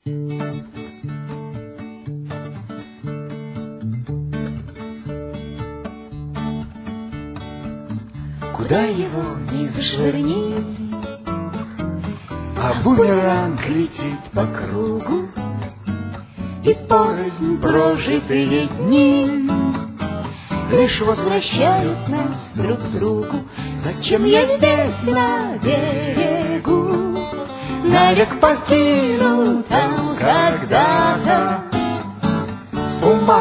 Куда его ни зашвырни, а бумеранг летит по кругу, и порознь прожитые дни лишь возвращают нас друг к другу. Зачем я здесь на берегу, навек покину там когда-то? Ума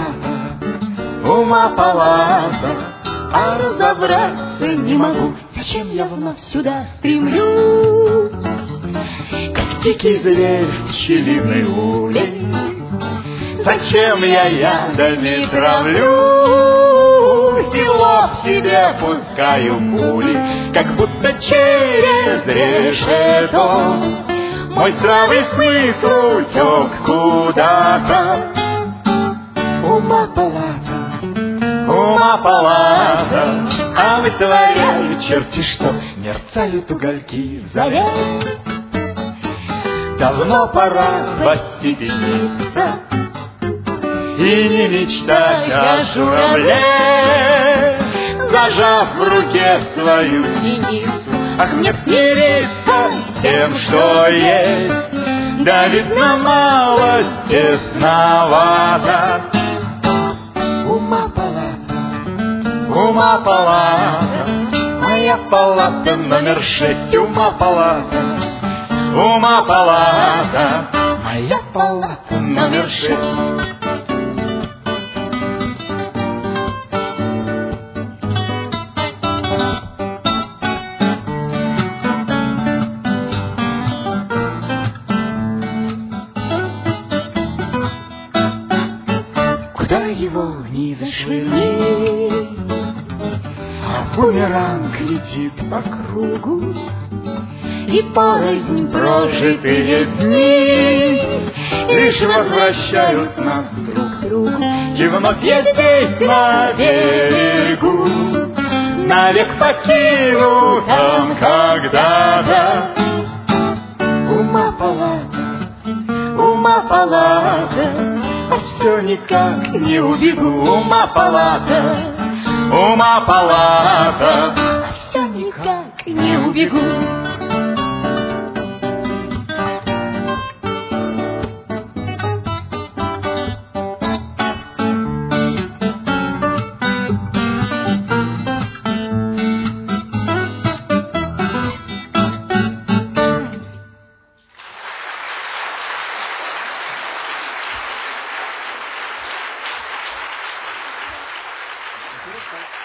палата, а разобраться не могу, зачем я вновь сюда стремлюсь, как дикий зверь в пчелиной улей. Зачем я ядами травлюсь и лоб себе пускаю пули, как будто через решето мой здравый смысл утек куда-то. Ума палата, а вытворяют черти что, мерцают угольки в заре. Давно пора остепениться и не мечтать о журавле, зажав в руке свою синицу. Ах, мне смириться с тем, что есть, да видно мало, тесновато. Ума палата, моя палата номер 6. Ума палата, моя палата номер 6. Куда его ни зашвырни, а бумеранг летит по кругу, и порознь прожитые дни лишь возвращают нас друг к другу. И вновь я здесь на берегу, навек покину там когда-то. Ума палата, а все никак не убегу. Ума палата, а все никак не убегу. Интересно.